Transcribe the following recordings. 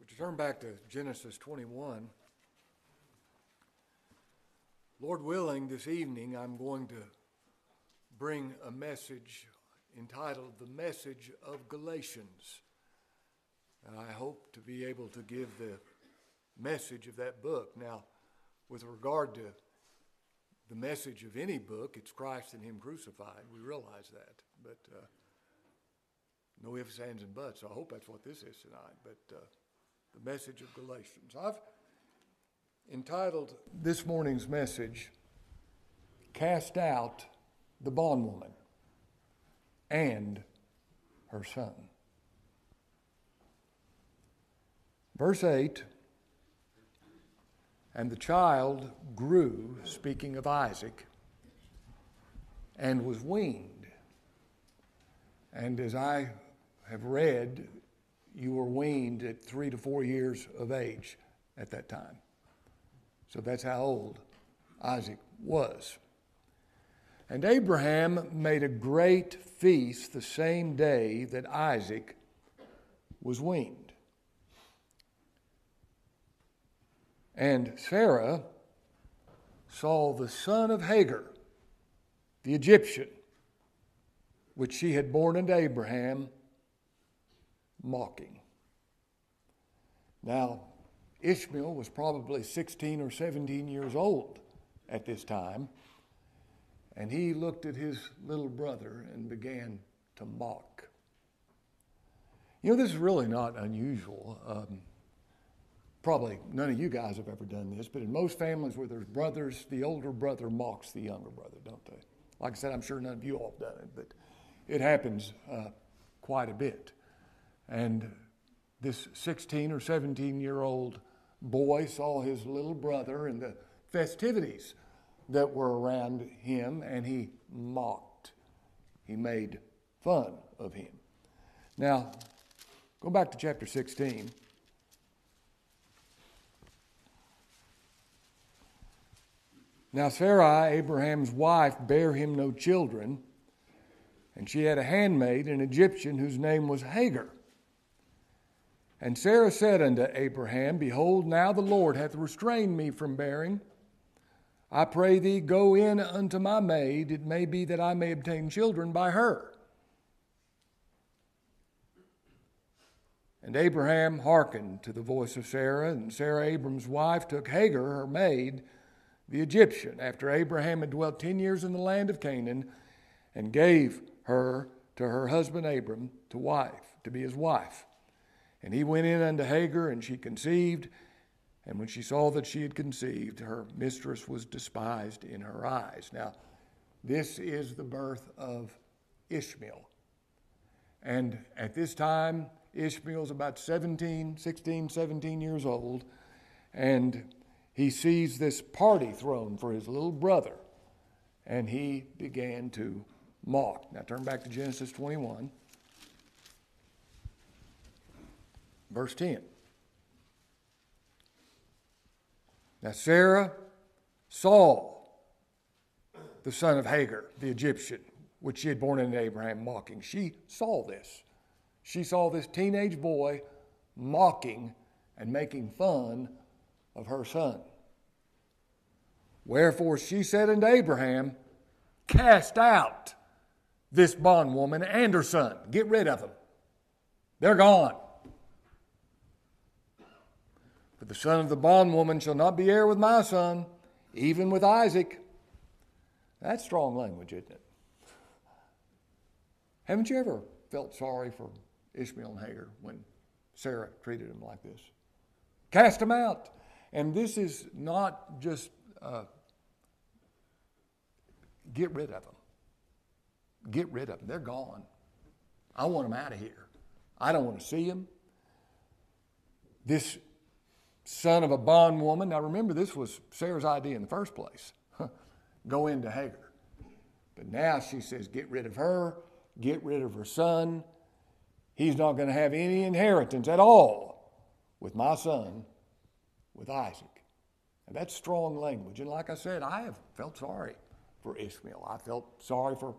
Would you turn back to Genesis 21? Lord willing, this evening I'm going to bring a message entitled The Message of Galatians. And I hope to be able to give the message of that book. Now, with regard to the message of any book, it's Christ and Him crucified. We realize that. But no ifs, ands, and buts. I hope that's what this is tonight. But the message of Galatians. I've entitled this morning's message, Cast Out the Bondwoman and Her Son. Verse 8, and the child grew, speaking of Isaac, and was weaned. And as I have read, you were weaned at 3 to 4 years of age at that time. So that's how old Isaac was. And Abraham made a great feast the same day that Isaac was weaned. And Sarah saw the son of Hagar, the Egyptian, which she had borne unto Abraham, mocking. Now, Ishmael was probably 16 or 17 years old at this time, and he looked at his little brother and began to mock. You know, this is really not unusual. Probably none of you guys have ever done this, but in most families where there's brothers, the older brother mocks the younger brother, don't they? Like I said, I'm sure none of you all have done it, but it happens quite a bit. And this 16 or 17-year-old boy saw his little brother and the festivities that were around him, and he mocked. He made fun of him. Now, go back to chapter 16. Now Sarai, Abraham's wife, bare him no children, and she had a handmaid, an Egyptian, whose name was Hagar. And Sarah said unto Abraham, Behold, now the Lord hath restrained me from bearing. I pray thee, go in unto my maid. It may be that I may obtain children by her. And Abraham hearkened to the voice of Sarah, and Sarah, Abram's wife, took Hagar, her maid, the Egyptian, after Abraham had dwelt 10 years in the land of Canaan, and gave her to her husband Abram to be his wife. And he went in unto Hagar, and she conceived. And when she saw that she had conceived, her mistress was despised in her eyes. Now, this is the birth of Ishmael. And at this time, Ishmael's about 16, 17 years old. And he sees this party thrown for his little brother. And he began to mock. Now, turn back to Genesis 21. Verse 10. Now Sarah saw the son of Hagar, the Egyptian, which she had borne unto Abraham, mocking. She saw this. She saw this teenage boy mocking and making fun of her son. Wherefore she said unto Abraham, Cast out this bondwoman and her son. Get rid of them. They're gone. For the son of the bondwoman shall not be heir with my son, even with Isaac. That's strong language, isn't it? Haven't you ever felt sorry for Ishmael and Hagar when Sarah treated them like this? Cast them out. And this is not just get rid of them. Get rid of them. They're gone. I want them out of here. I don't want to see them. This son of a bondwoman. Now remember, this was Sarah's idea in the first place. Go into Hagar. But now she says, get rid of her, get rid of her son. He's not going to have any inheritance at all with my son, with Isaac. And that's strong language. And like I said, I have felt sorry for Ishmael. I felt sorry for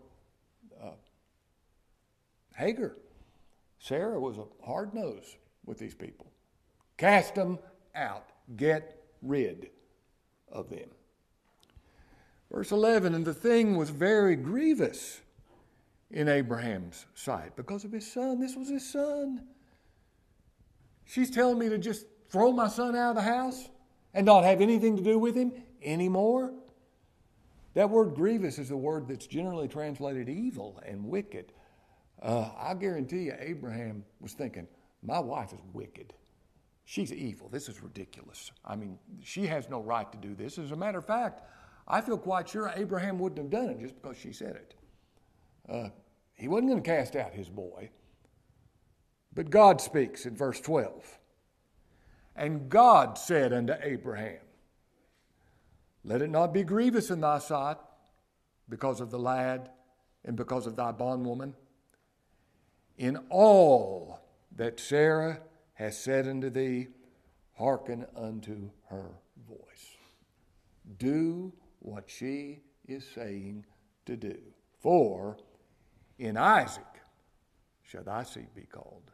Hagar. Sarah was a hard nose with these people. Cast them out. Get rid of them. Verse 11, and the thing was very grievous in Abraham's sight because of his son. This was his son. She's telling me to just throw my son out of the house and not have anything to do with him anymore? That word grievous is a word that's generally translated evil and wicked. I guarantee you Abraham was thinking, my wife is wicked. She's evil. This is ridiculous. I mean, she has no right to do this. As a matter of fact, I feel quite sure Abraham wouldn't have done it just because she said it. He wasn't going to cast out his boy. But God speaks in verse 12. And God said unto Abraham, let it not be grievous in thy sight because of the lad and because of thy bondwoman. In all that Sarah has said unto thee, hearken unto her voice. Do what she is saying to do. For in Isaac shall thy seed be called.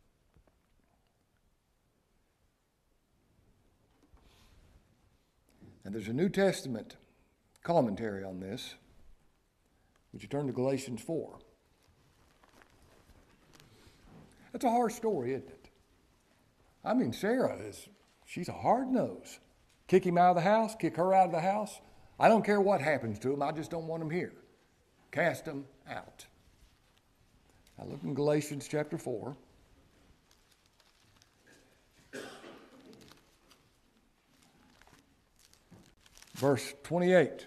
And there's a New Testament commentary on this. Would you turn to Galatians 4? That's a harsh story, isn't it? I mean, she's a hard nose. Kick him out of the house, kick her out of the house. I don't care what happens to him, I just don't want him here. Cast him out. Now look in Galatians chapter 4. Verse 28.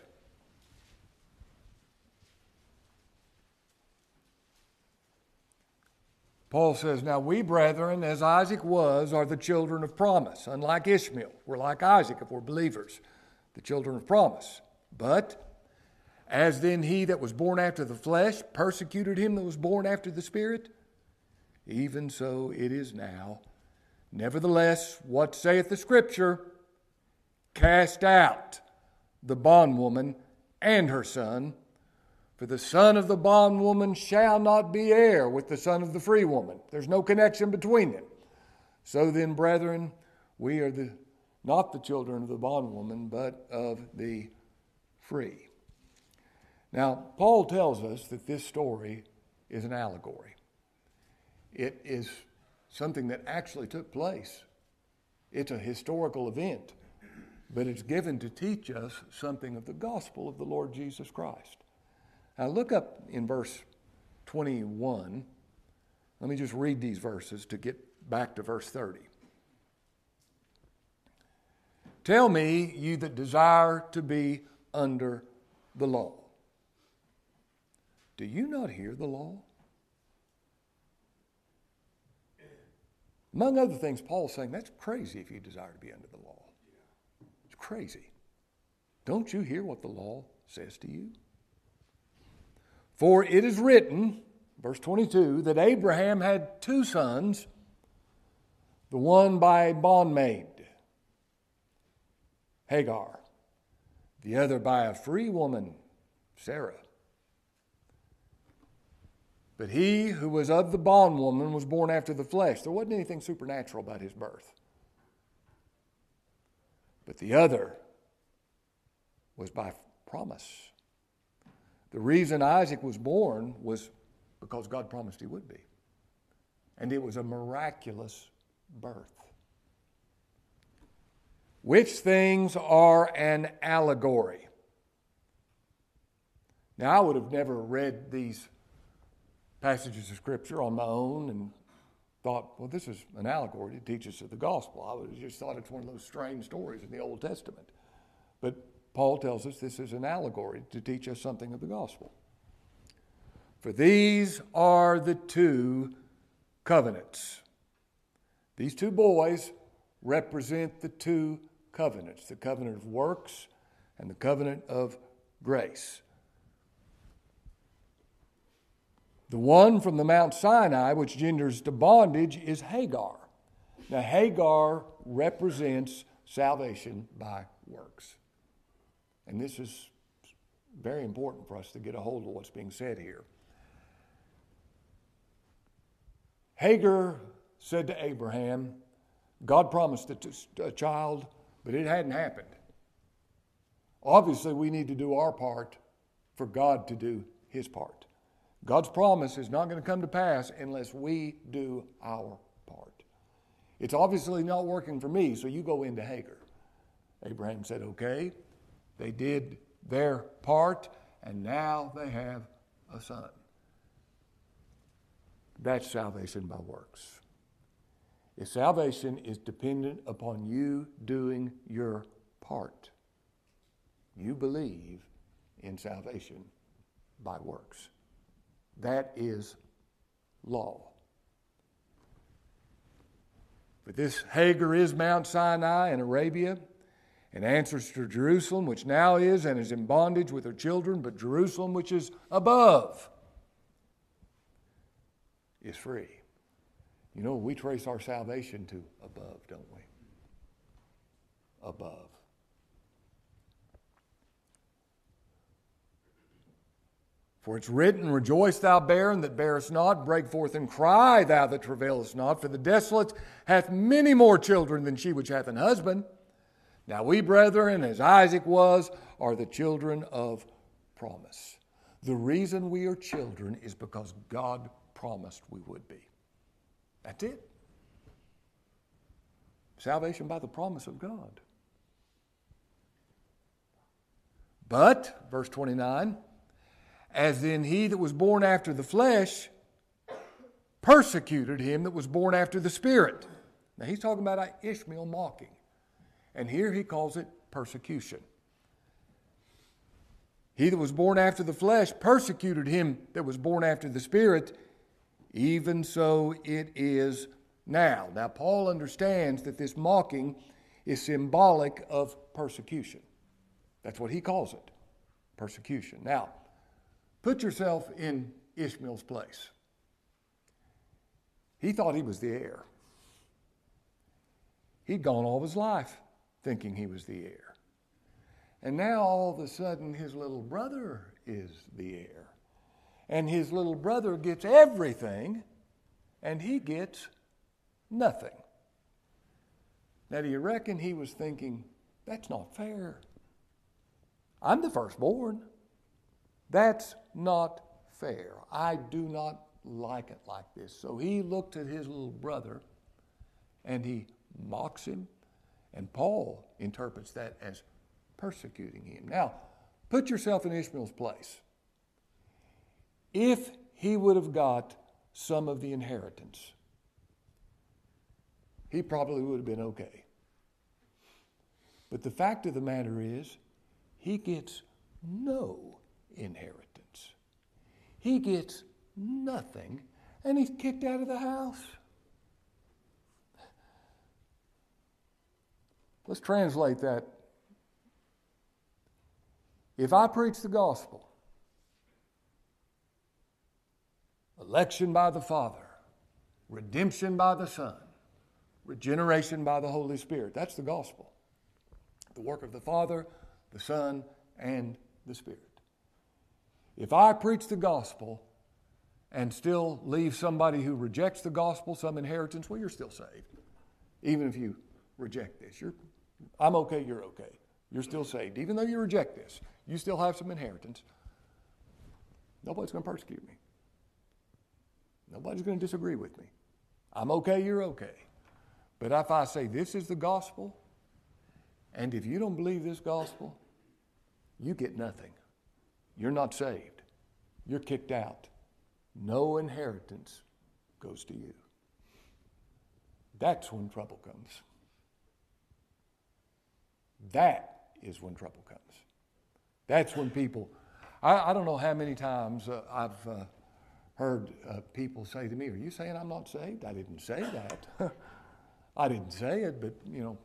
Paul says, now we, brethren, as Isaac was, are the children of promise. Unlike Ishmael, we're like Isaac if we're believers, the children of promise. But as then he that was born after the flesh persecuted him that was born after the Spirit, even so it is now. Nevertheless, what saith the Scripture? Cast out the bondwoman and her son, for the son of the bondwoman shall not be heir with the son of the free woman. There's no connection between them. So then, brethren, we are not the children of the bondwoman, but of the free. Now, Paul tells us that this story is an allegory. It is something that actually took place. It's a historical event, but it's given to teach us something of the gospel of the Lord Jesus Christ. Now look up in verse 21. Let me just read these verses to get back to verse 30. Tell me, you that desire to be under the law, do you not hear the law? Among other things, Paul's saying that's crazy if you desire to be under the law. It's crazy. Don't you hear what the law says to you? For it is written, verse 22, that Abraham had two sons, the one by a bondmaid, Hagar, the other by a free woman, Sarah. But he who was of the bondwoman was born after the flesh. There wasn't anything supernatural about his birth. But the other was by promise. The reason Isaac was born was because God promised he would be. And it was a miraculous birth. Which things are an allegory? Now, I would have never read these passages of Scripture on my own and thought, well, this is an allegory to teach us of the gospel. I would have just thought it's one of those strange stories in the Old Testament. But Paul tells us this is an allegory to teach us something of the gospel. For these are the two covenants. These two boys represent the two covenants, the covenant of works and the covenant of grace. The one from the Mount Sinai, which genders to bondage, is Hagar. Now, Hagar represents salvation by works. And this is very important for us to get a hold of what's being said here. Hagar said to Abraham, God promised a child, but it hadn't happened. Obviously, we need to do our part for God to do his part. God's promise is not going to come to pass unless we do our part. It's obviously not working for me, so you go into Hagar. Abraham said, okay. They did their part, and now they have a son. That's salvation by works. If salvation is dependent upon you doing your part, you believe in salvation by works. That is law. But this Hagar is Mount Sinai in Arabia and answers to Jerusalem, which now is and is in bondage with her children, but Jerusalem, which is above, is free. You know, we trace our salvation to above, don't we? Above. For it's written, rejoice thou barren that bearest not, break forth and cry thou that travailest not, for the desolate hath many more children than she which hath an husband. Now we, brethren, as Isaac was, are the children of promise. The reason we are children is because God promised we would be. That's it. Salvation by the promise of God. But, verse 29, as then he that was born after the flesh persecuted him that was born after the Spirit. Now he's talking about Ishmael mocking. And here he calls it persecution. He that was born after the flesh persecuted him that was born after the Spirit. Even so it is now. Now Paul understands that this mocking is symbolic of persecution. That's what he calls it, persecution. Now, put yourself in Ishmael's place. He thought he was the heir. He'd gone all of his life thinking he was the heir. And now all of a sudden his little brother is the heir. And his little brother gets everything, and he gets nothing. Now, do you reckon he was thinking, that's not fair? I'm the firstborn. That's not fair. I do not like it like this. So he looked at his little brother, and he mocks him. And Paul interprets that as persecuting him. Now, put yourself in Ishmael's place. If he would have got some of the inheritance, he probably would have been okay. But the fact of the matter is, he gets no inheritance. He gets nothing, and he's kicked out of the house. Let's translate that. If I preach the gospel, election by the Father, redemption by the Son, regeneration by the Holy Spirit. That's the gospel. The work of the Father, the Son, and the Spirit. If I preach the gospel and still leave somebody who rejects the gospel some inheritance, well, you're still saved. Even if you reject this. I'm okay, you're okay. You're still saved. Even though you reject this, you still have some inheritance. Nobody's going to persecute me. Nobody's going to disagree with me. I'm okay, you're okay. But if I say this is the gospel, and if you don't believe this gospel, you get nothing. You're not saved. You're kicked out. No inheritance goes to you. That's when trouble comes. That is when trouble comes. That's when people, I don't know how many times I've heard people say to me, are you saying I'm not saved? I didn't say that. I didn't say it, but, you know,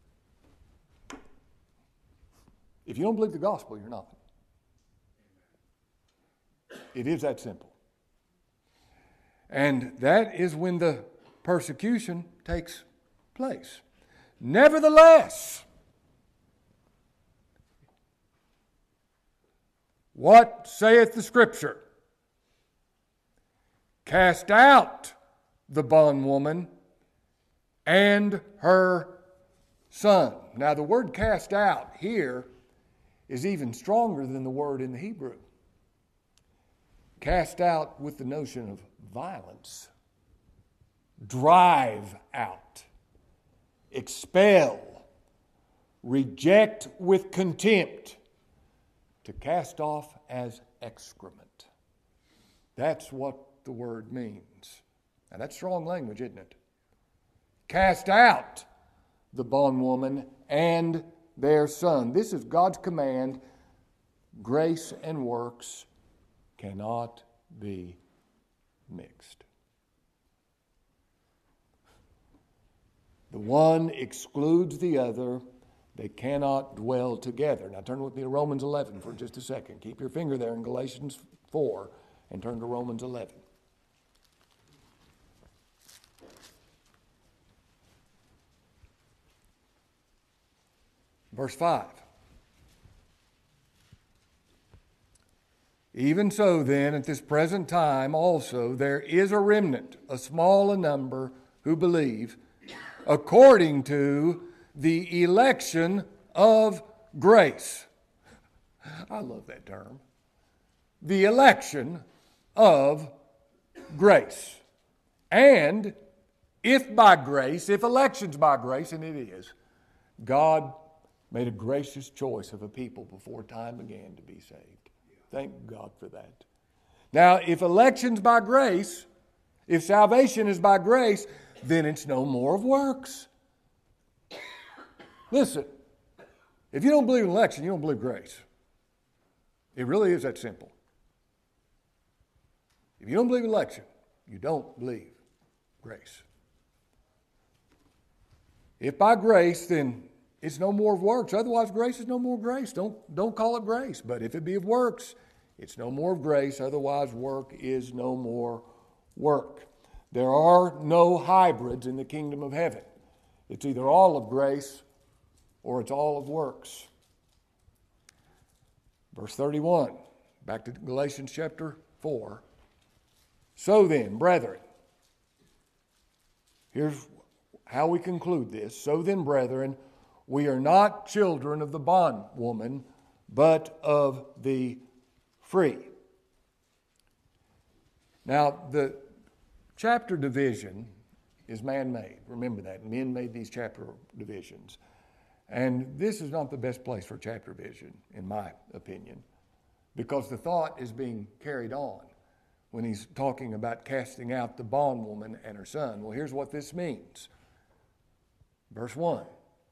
if you don't believe the gospel, you're nothing. It is that simple. And that is when the persecution takes place. Nevertheless, what saith the Scripture? Cast out the bondwoman and her son. Now, the word cast out here is even stronger than the word in the Hebrew. Cast out with the notion of violence. Drive out. Expel. Reject with contempt. To cast off as excrement. That's what the word means. Now that's strong language, isn't it? Cast out the bondwoman and their son. This is God's command. Grace and works cannot be mixed. The one excludes the other. They cannot dwell together. Now turn with me to Romans 11 for just a second. Keep your finger there in Galatians 4 and turn to Romans 11. Verse 5. Even so then, at this present time also, there is a remnant, a small number, who believe, according to the election of grace. I love that term. The election of grace. And if by grace, if election's by grace, and it is, God made a gracious choice of a people before time began to be saved. Thank God for that. Now, if election's by grace, if salvation is by grace, then it's no more of works. Listen, if you don't believe in election, you don't believe grace. It really is that simple. If you don't believe in election, you don't believe grace. If by grace, then it's no more of works. Otherwise, grace is no more grace. Don't call it grace. But if it be of works, it's no more of grace. Otherwise, work is no more work. There are no hybrids in the kingdom of heaven. It's either all of grace or it's all of works. Verse 31, back to Galatians chapter 4. So then, brethren, here's how we conclude this. So then, brethren, we are not children of the bondwoman, but of the free. Now, the chapter division is man-made. Remember that. Men made these chapter divisions. And this is not the best place for chapter division, in my opinion, because the thought is being carried on when he's talking about casting out the bondwoman and her son. Well, here's what this means. Verse 1.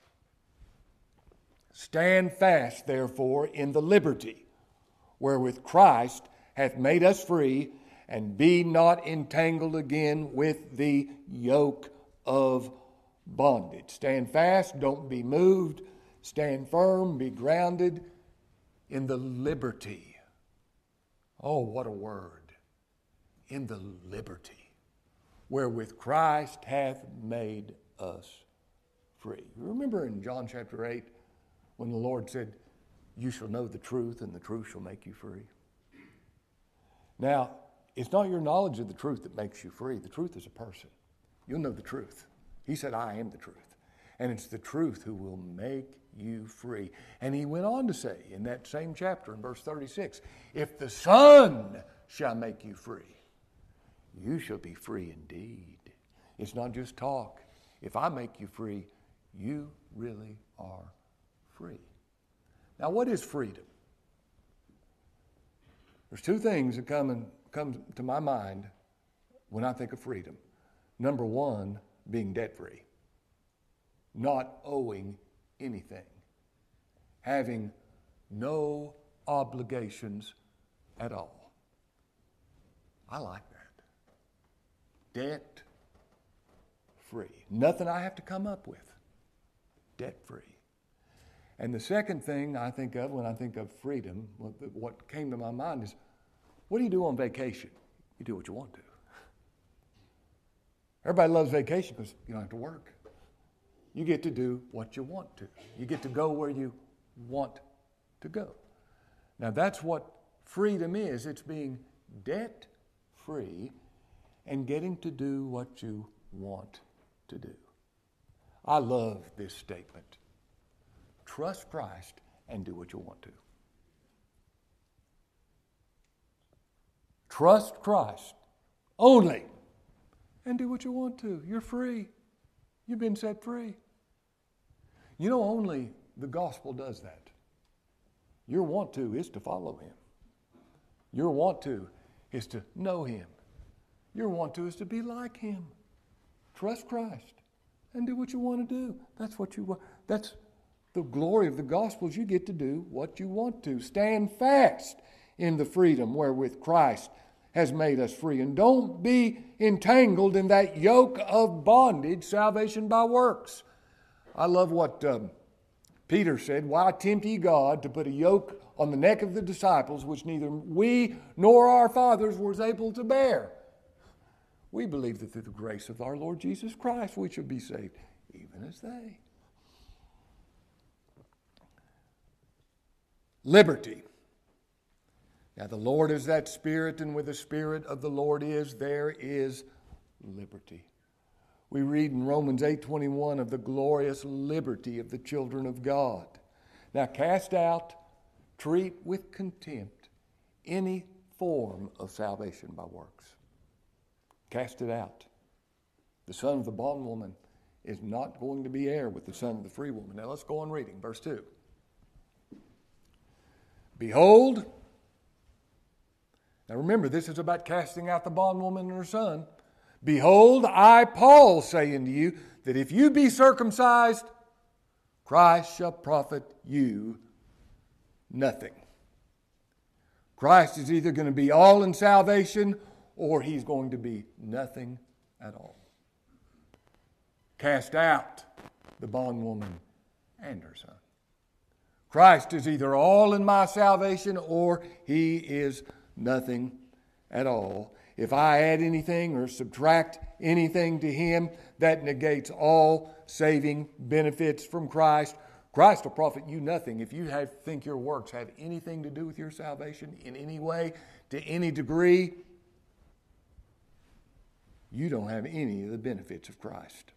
Stand fast, therefore, in the liberty wherewith Christ hath made us free, and be not entangled again with the yoke of bondage. Stand fast, don't be moved. Stand firm, be grounded in the liberty. Oh, what a word. In the liberty wherewith Christ hath made us free. Remember in John chapter 8 when the Lord said, you shall know the truth and the truth shall make you free. Now, it's not your knowledge of the truth that makes you free. The truth is a person. You'll know the truth. He said, I am the truth. And it's the truth who will make you free. And he went on to say in that same chapter in verse 36, if the Son shall make you free, you shall be free indeed. It's not just talk. If I make you free, you really are free. Now, what is freedom? There's two things that come to my mind when I think of freedom. Number one, being debt-free, not owing anything, having no obligations at all. I like that. Debt-free. Nothing I have to come up with. Debt-free. And the second thing I think of when I think of freedom, what came to my mind is, what do you do on vacation? You do what you want to. Everybody loves vacation because you don't have to work. You get to do what you want to. You get to go where you want to go. Now that's what freedom is. It's being debt-free and getting to do what you want to do. I love this statement. Trust Christ and do what you want to. Trust Christ only and do what you want to. You're free. You've been set free. You know, only the gospel does that. Your want to is to follow him. Your want to is to know him. Your want to is to be like him. Trust Christ and do what you want to do. That's what you want. That's the glory of the gospel is you get to do what you want to. Stand fast in the freedom wherewith Christ has made us free. And don't be entangled in that yoke of bondage, salvation by works. I love what Peter said, why tempt ye God to put a yoke on the neck of the disciples which neither we nor our fathers was able to bear? We believe that through the grace of our Lord Jesus Christ we shall be saved, even as they. Liberty. Now the Lord is that Spirit, and where the Spirit of the Lord is, there is liberty. We read in Romans 8:21 of the glorious liberty of the children of God. Now cast out, treat with contempt any form of salvation by works. Cast it out. The son of the bondwoman is not going to be heir with the son of the free woman. Now let's go on reading. Verse 2. Behold, now remember, this is about casting out the bondwoman and her son. Behold, I, Paul, say unto you, that if you be circumcised, Christ shall profit you nothing. Christ is either going to be all in salvation, or he's going to be nothing at all. Cast out the bondwoman and her son. Christ is either all in my salvation, or he is nothing at all. If I add anything or subtract anything to him, that negates all saving benefits from Christ. Christ will profit you nothing. If you think your works have anything to do with your salvation in any way, to any degree, you don't have any of the benefits of Christ.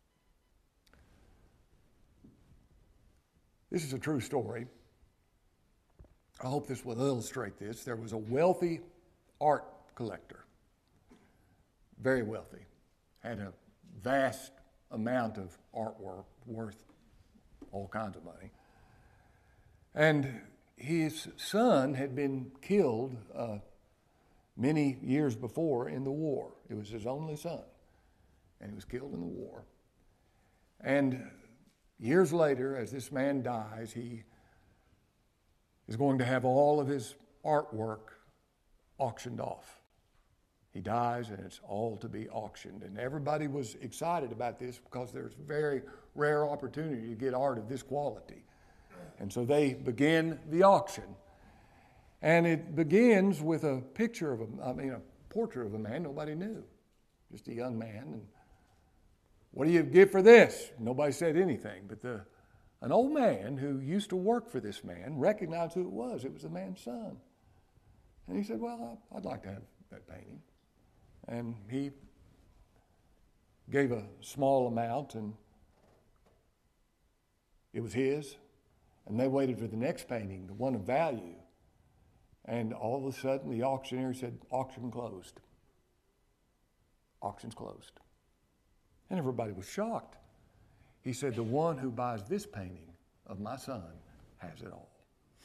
This is a true story. I hope this will illustrate this. There was a wealthy art collector, very wealthy, had a vast amount of artwork worth all kinds of money. And his son had been killed many years before in the war. It was his only son, and he was killed in the war. And years later, as this man dies, he is going to have all of his artwork auctioned off. He dies, and it's all to be auctioned. And everybody was excited about this because there's very rare opportunity to get art of this quality. And so they begin the auction. And it begins with a picture of a portrait of a man nobody knew. Just a young man. And what do you give for this? Nobody said anything. But an old man who used to work for this man recognized who it was. It was the man's son. And he said, well, I'd like to have that painting. And he gave a small amount, and it was his. And they waited for the next painting, the one of value. And all of a sudden, the auctioneer said, auction closed. Auction's closed. And everybody was shocked. He said, the one who buys this painting of my son has it all.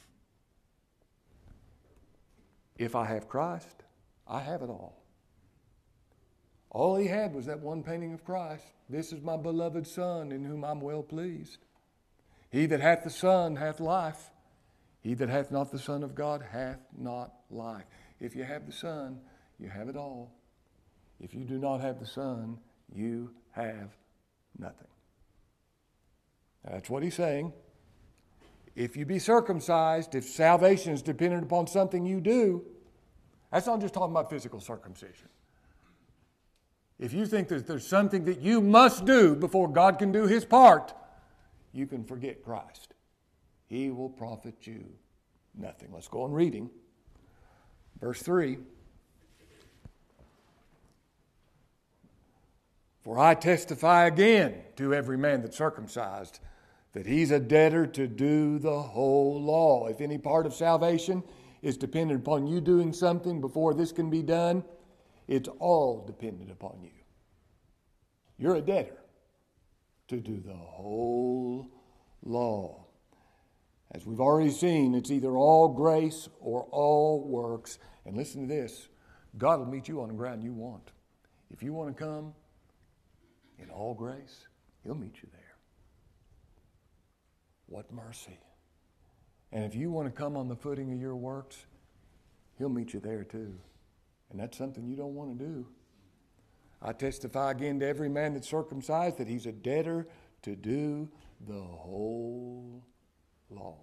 If I have Christ, I have it all. All he had was that one painting of Christ. This is my beloved Son, in whom I'm well pleased. He that hath the Son hath life. He that hath not the Son of God hath not life. If you have the Son, you have it all. If you do not have the Son, you have nothing. That's what he's saying. If you be circumcised, if salvation is dependent upon something you do, that's not just talking about physical circumcision. If you think that there's something that you must do before God can do his part, you can forget Christ. He will profit you nothing. Let's go on reading. Verse 3. For I testify again to every man that's circumcised, that he's a debtor to do the whole law. If any part of salvation is dependent upon you doing something before this can be done, it's all dependent upon you. You're a debtor to do the whole law. As we've already seen, it's either all grace or all works. And listen to this, God will meet you on the ground you want. If you want to come in all grace, He'll meet you there. What mercy. And if you want to come on the footing of your works, He'll meet you there too. And that's something you don't want to do. I testify again to every man that's circumcised that he's a debtor to do the whole law.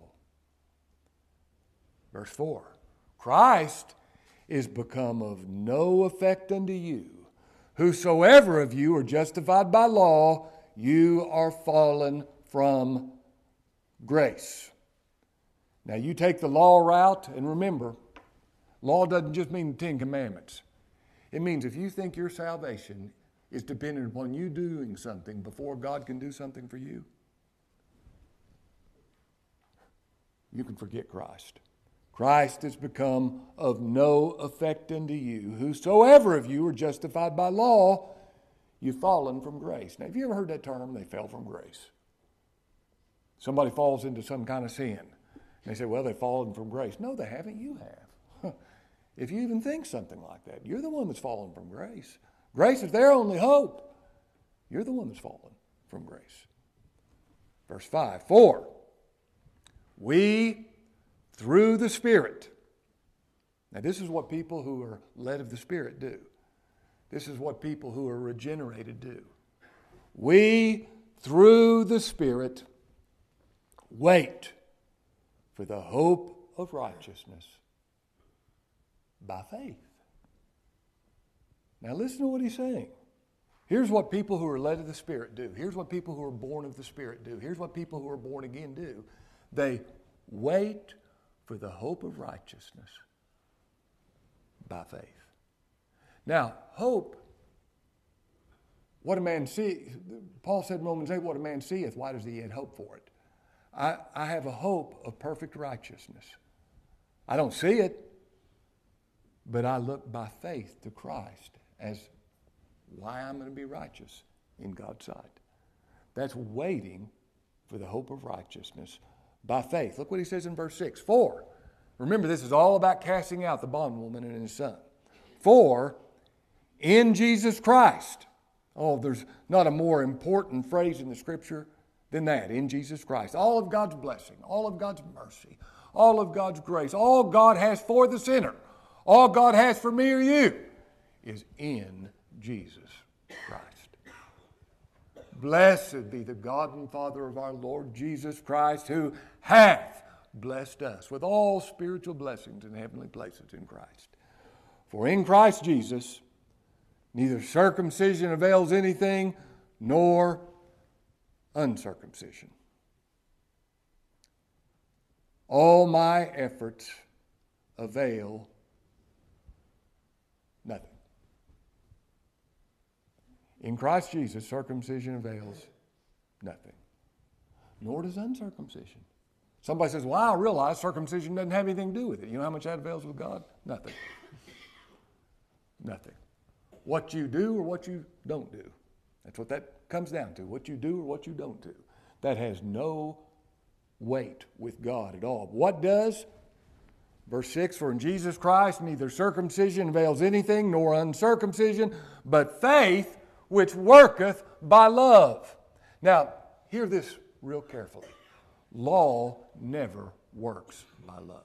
Verse 4, Christ is become of no effect unto you. Whosoever of you are justified by law, you are fallen from grace. Now you take the law route, and remember, law doesn't just mean the Ten Commandments. It means if you think your salvation is dependent upon you doing something before God can do something for you, you can forget Christ. Christ has become of no effect unto you. Whosoever of you are justified by law, you've fallen from grace. Now, have you ever heard that term, they fell from grace? Somebody falls into some kind of sin. And they say, well, they've fallen from grace. No, they haven't. You have. If you even think something like that, you're the one that's fallen from grace. Grace is their only hope. You're the one that's fallen from grace. Verse 5, For we, through the Spirit. Now this is what people who are led of the Spirit do. This is what people who are regenerated do. We, through the Spirit, wait for the hope of righteousness by faith. Now listen to what he's saying. Here's what people who are led of the Spirit do. Here's what people who are born of the Spirit do. Here's what people who are born again do. They wait for the hope of righteousness by faith. Now, hope, what a man sees, Paul said in Romans 8, what a man seeth, why does he yet hope for it? I have a hope of perfect righteousness. I don't see it, but I look by faith to Christ as why I'm going to be righteous in God's sight. That's waiting for the hope of righteousness by faith. Look what he says in verse 6. For, remember this is all about casting out the bondwoman and his son. For in Jesus Christ. Oh, there's not a more important phrase in the Scripture than that. In Jesus Christ. All of God's blessing, all of God's mercy, all of God's grace, all God has for the sinner, all God has for me or you is in Jesus Christ. Blessed be the God and Father of our Lord Jesus Christ, who hath blessed us with all spiritual blessings in heavenly places in Christ. For in Christ Jesus, neither circumcision avails anything, nor uncircumcision. All my efforts avail nothing. In Christ Jesus, circumcision avails nothing, nor does uncircumcision. Somebody says, well, I realize circumcision doesn't have anything to do with it. You know how much that avails with God? Nothing. Nothing. What you do or what you don't do. That's what that comes down to. What you do or what you don't do. That has no weight with God at all. What does? Verse 6, For in Jesus Christ neither circumcision avails anything nor uncircumcision, but faith which worketh by love. Now, hear this real carefully. Law never works by love.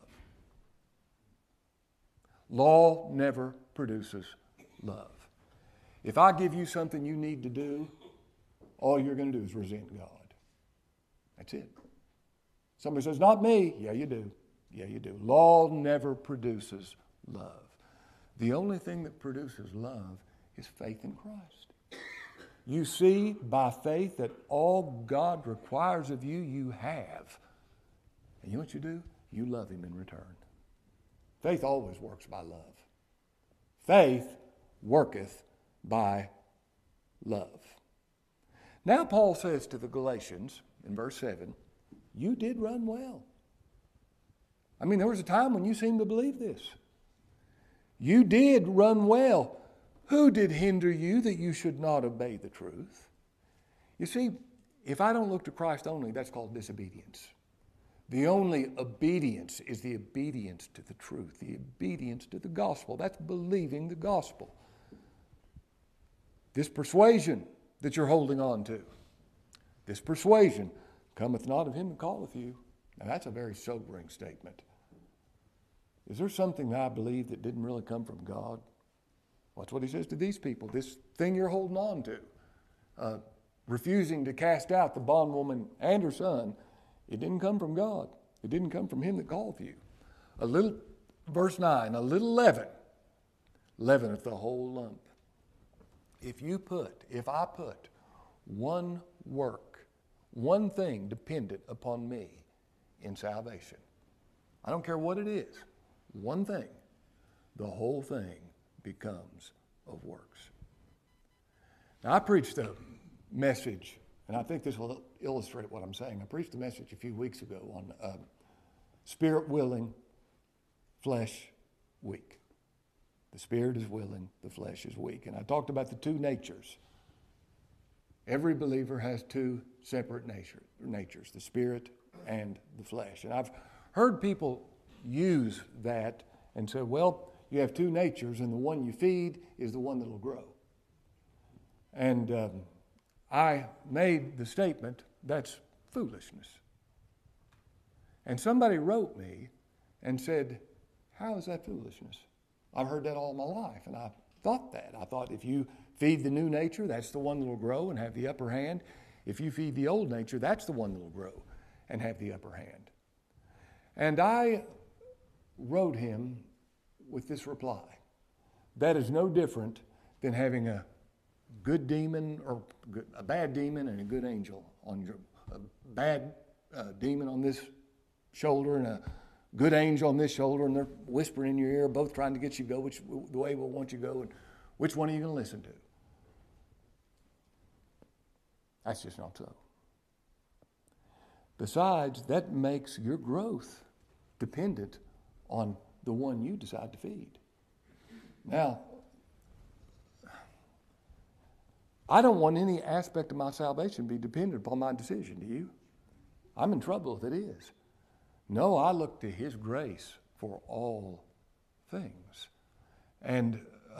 Law never produces love. If I give you something you need to do, all you're going to do is resent God. That's it. Somebody says, not me. Yeah, you do. Yeah, you do. Law never produces love. The only thing that produces love is faith in Christ. You see by faith that all God requires of you, you have. And you know what you do? You love Him in return. Faith always works by love. Faith worketh by love. Now Paul says to the Galatians in verse 7, you did run well. I mean, there was a time when you seemed to believe this. You did run well. Who did hinder you that you should not obey the truth? You see, if I don't look to Christ only, that's called disobedience. The only obedience is the obedience to the truth, the obedience to the gospel. That's believing the gospel. This persuasion that you're holding on to, this persuasion cometh not of him that calleth you. Now that's a very sobering statement. Is there something that I believe that didn't really come from God? Well, that's what he says to these people. This thing you're holding on to, refusing to cast out the bondwoman and her son, it didn't come from God. It didn't come from him that calleth you. Verse 9, a little leaven leaveneth the whole lump. If I put one work, one thing dependent upon me in salvation, I don't care what it is, one thing, the whole thing becomes of works. Now, I preached a message, and I think this will illustrate what I'm saying. I preached a message a few weeks ago on spirit willing, flesh weak. The spirit is willing, the flesh is weak. And I talked about the two natures. Every believer has two separate natures, the spirit and the flesh. And I've heard people use that and say, well, you have two natures, and the one you feed is the one that will grow. And I made the statement, that's foolishness. And somebody wrote me and said, how is that foolishness? I've heard that all my life, and I thought that. I thought if you feed the new nature, that's the one that will grow and have the upper hand. If you feed the old nature, that's the one that will grow and have the upper hand. And I wrote him with this reply. That is no different than having a good demon or a bad demon and a good angel on your, a bad demon on this shoulder and a good angel on this shoulder, and they're whispering in your ear, both trying to get you to go the way we'll want you to go, and which one are you going to listen to? That's just not so. Besides, that makes your growth dependent on the one you decide to feed. Now, I don't want any aspect of my salvation to be dependent upon my decision, do you? I'm in trouble if it is. No, I look to his grace for all things. And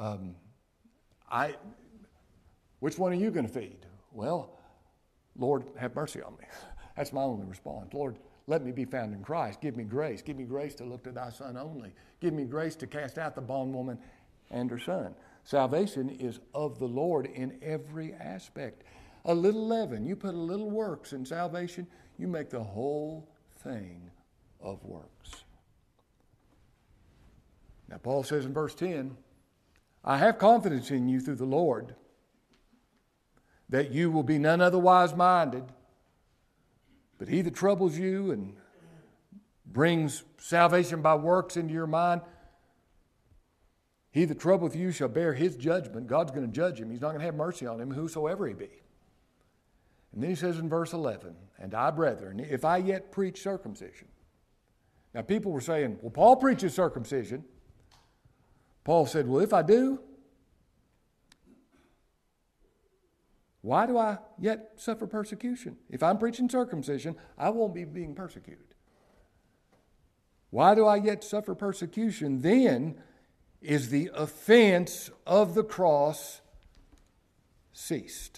which one are you going to feed? Well, Lord, have mercy on me. That's my only response. Lord, let me be found in Christ. Give me grace. Give me grace to look to thy Son only. Give me grace to cast out the bondwoman and her son. Salvation is of the Lord in every aspect. A little leaven, you put a little works in salvation, you make the whole thing of works. Now, Paul says in verse 10, I have confidence in you through the Lord that you will be none otherwise minded, but he that troubles you and brings salvation by works into your mind, he that troubleth you shall bear his judgment. God's going to judge him. He's not going to have mercy on him, whosoever he be. And then he says in verse 11, and I, brethren, if I yet preach circumcision. Now people were saying, well, Paul preaches circumcision. Paul said, well, if I do, why do I yet suffer persecution? If I'm preaching circumcision, I won't be being persecuted. Why do I yet suffer persecution? Then is the offense of the cross ceased.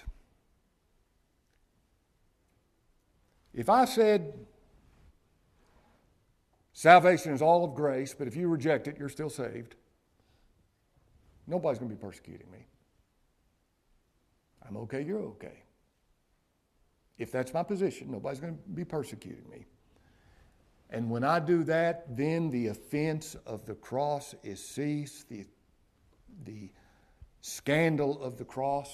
If I said salvation is all of grace, but if you reject it, you're still saved, nobody's going to be persecuting me. I'm okay, you're okay. If that's my position, nobody's going to be persecuting me. And when I do that, then the offense of the cross is ceased, the scandal of the cross.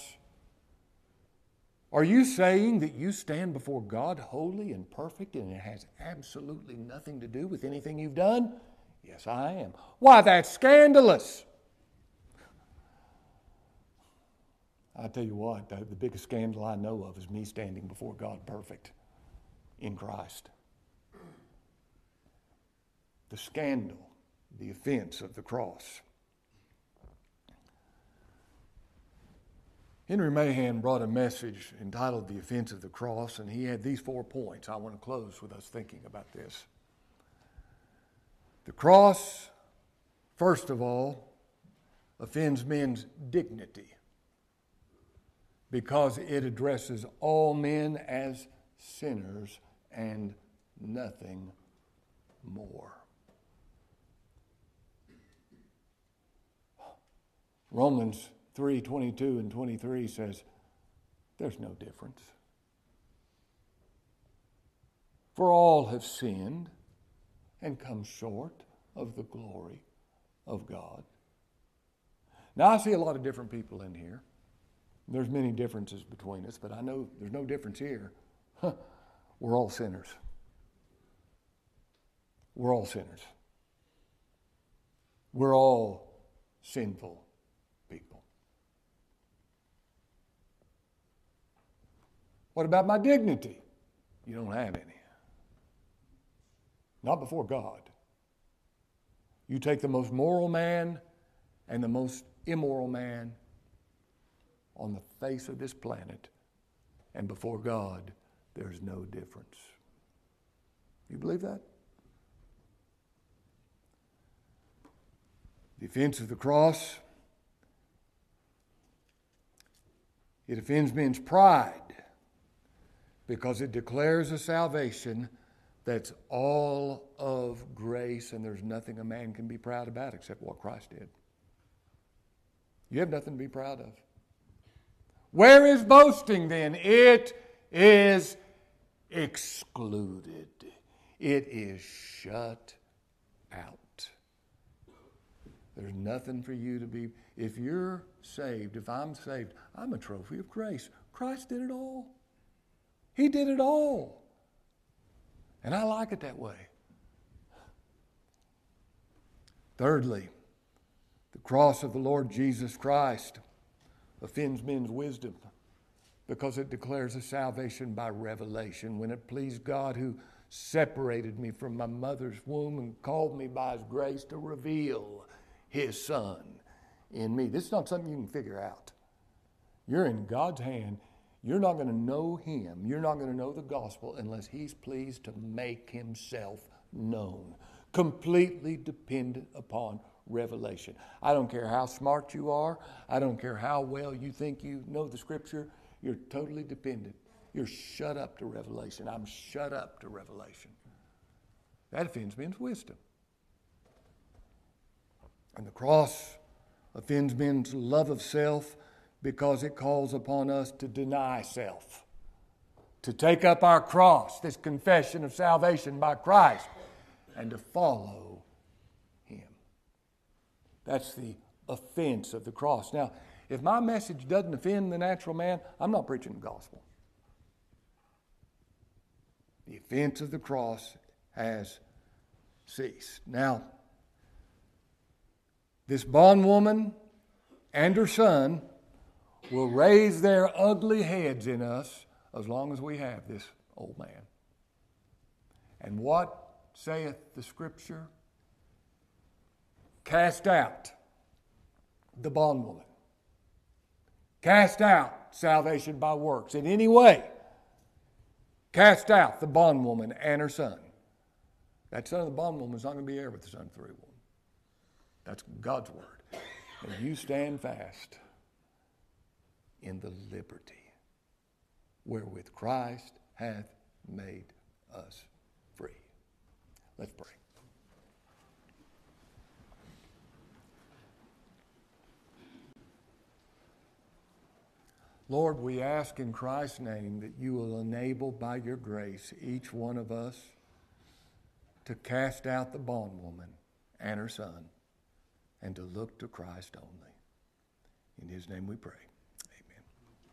Are you saying that you stand before God holy and perfect and it has absolutely nothing to do with anything you've done? Yes, I am. Why, that's scandalous. I tell you what, the biggest scandal I know of is me standing before God perfect in Christ. The scandal, the offense of the cross. Henry Mahan brought a message entitled The Offense of the Cross, and he had these 4 points. I want to close with us thinking about this. The cross, first of all, offends men's dignity because it addresses all men as sinners and nothing more. Romans 3:22 and 23 says, there's no difference. For all have sinned and come short of the glory of God. Now, I see a lot of different people in here. There's many differences between us, but I know there's no difference here. We're all sinners. We're all sinners. We're all sinful people. What about my dignity? You don't have any. Not before God. You take the most moral man and the most immoral man on the face of this planet, and before God, there's no difference. You believe that? The offense of the cross, it offends men's pride because it declares a salvation that's all of grace, and there's nothing a man can be proud about except what Christ did. You have nothing to be proud of. Where is boasting then? It is excluded. It is shut out. There's nothing for you to be. If you're saved, if I'm saved, I'm a trophy of grace. Christ did it all. He did it all. And I like it that way. Thirdly, the cross of the Lord Jesus Christ offends men's wisdom because it declares a salvation by revelation. When it pleased God who separated me from my mother's womb and called me by His grace to reveal His Son in me. This is not something you can figure out. You're in God's hand. You're not going to know Him. You're not going to know the gospel unless He's pleased to make Himself known. Completely dependent upon revelation. I don't care how smart you are. I don't care how well you think you know the Scripture. You're totally dependent. You're shut up to revelation. I'm shut up to revelation. That offends men's wisdom. And the cross offends men's love of self because it calls upon us to deny self, to take up our cross, this confession of salvation by Christ, and to follow Him. That's the offense of the cross. Now, if my message doesn't offend the natural man, I'm not preaching the gospel. The offense of the cross has ceased. Now, this bondwoman and her son will raise their ugly heads in us as long as we have this old man. And what saith the Scripture? Cast out the bondwoman. Cast out salvation by works. In any way, cast out the bondwoman and her son. That son of the bondwoman is not going to be heir with the son of the free woman. That's God's word. And you stand fast in the liberty wherewith Christ hath made us free. Let's pray. Lord, we ask in Christ's name that you will enable by your grace each one of us to cast out the bondwoman and her son and to look to Christ only. In His name we pray.